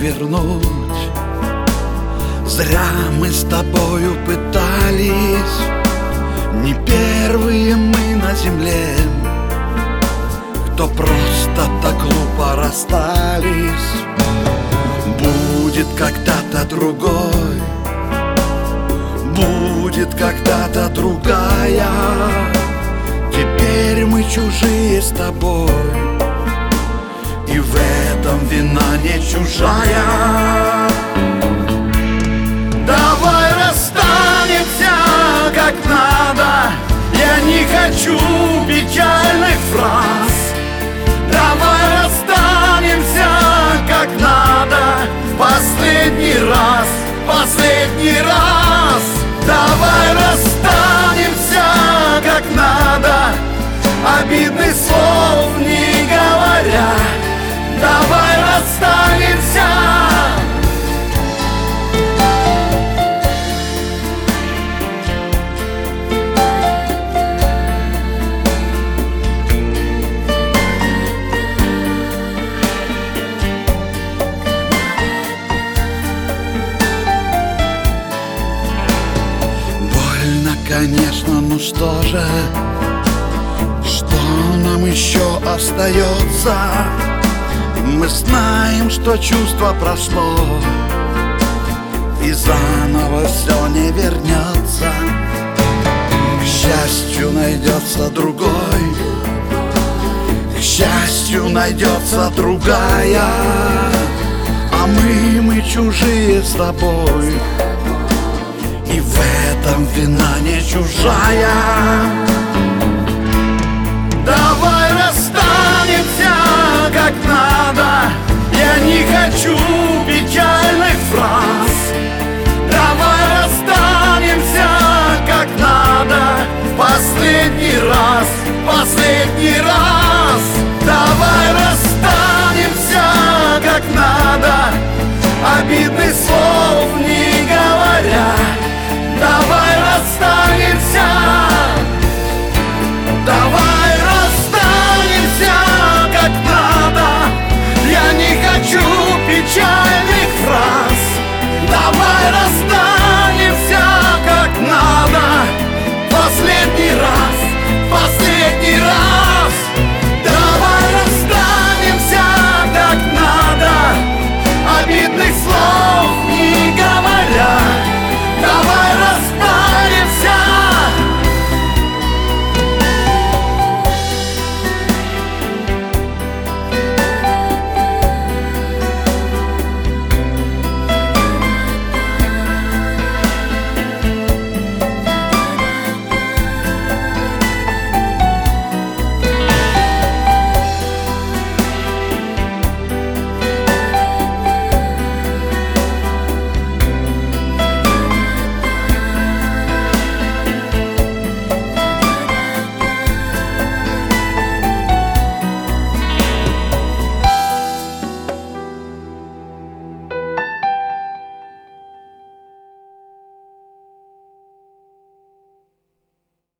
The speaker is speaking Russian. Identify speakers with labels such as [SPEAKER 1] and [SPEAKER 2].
[SPEAKER 1] вернуть. Зря мы с тобою пытались, не первые мы на земле, кто просто так глупо расстались. Будет когда-то другой, будет когда-то другая. Теперь мы чужие с тобой, и в этом вина не чужая. Давай расстанемся как надо, я не хочу печальных фраз. Давай расстанемся как надо, последний раз, последний раз. Давай расстанемся как надо, обидных слов не говоря. Давай расстанемся. Конечно, ну что же, что нам еще остается? Мы знаем, что чувство прошло, и заново все не вернется. К счастью, найдется другой, к счастью, найдется другая. А мы чужие с тобой, и в этом вина не чужая. Давай расстанемся как надо, я не хочу печальных фраз. Давай расстанемся как надо, последний раз, последний раз. Давай расстанемся как надо, обидно